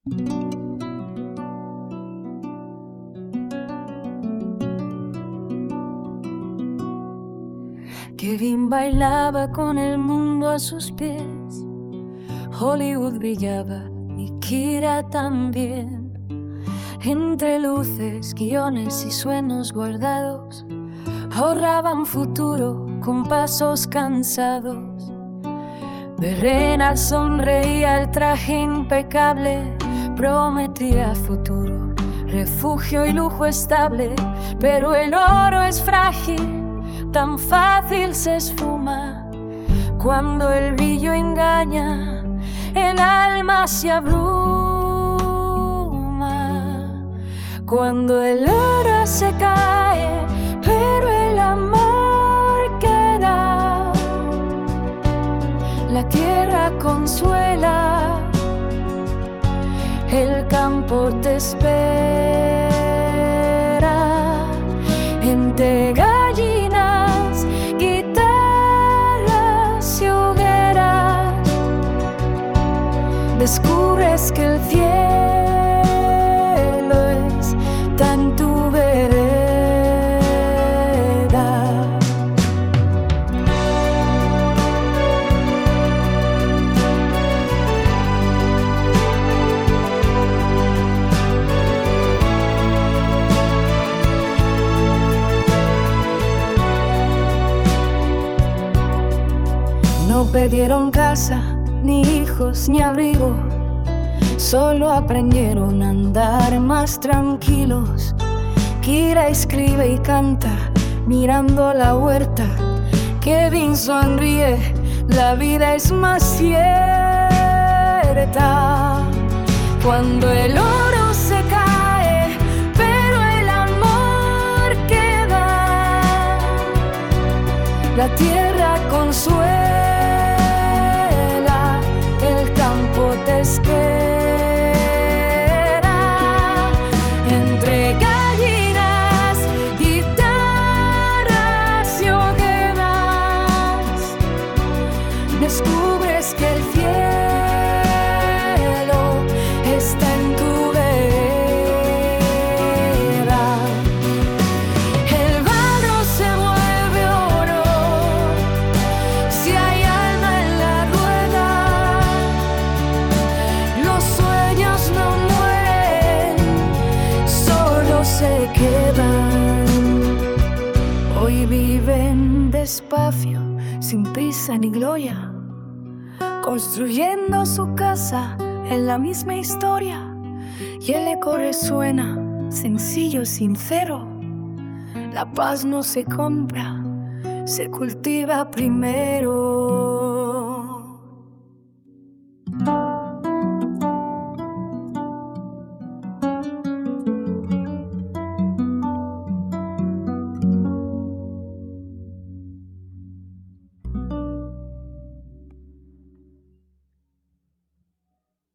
Kevin bailaba con el mundo a sus pies, Hollywood brillaba y Kira también. Entre luces, guiones y sueños guardados, ahorraban futuro con pasos cansados. Verena sonreía, el traje impecable prometía futuro, refugio y lujo estable. Pero el oro es frágil, tan fácil se esfuma. Cuando el brillo engaña, el alma se abruma. Cuando el oro se cae, pero el amor queda. La tierra consuela, el campo te espera. Entre gallinas, guitarras y hogueras, descubres que el cielo es tan tu vereda. No perdieron casa, ni hijos, ni abrigo, solo aprendieron a andar más tranquilos. Kira escribe y canta mirando la huerta, Kevin sonríe, la vida es más cierta. Cuando el oro se cae, pero el amor queda, la tierra consuela, el campo te espera. Entre gallinas, guitarras y hogueras, descubres que el cielo está en tu vereda. El barro se vuelve oro si hay alma en la rueda. Los sueños no mueren, solo se quedan. Hoy viven despacio, sin prisa ni gloria, construyendo su casa en la misma historia. Y el eco resuena, sencillo, sincero. La paz no se compra, se cultiva primero.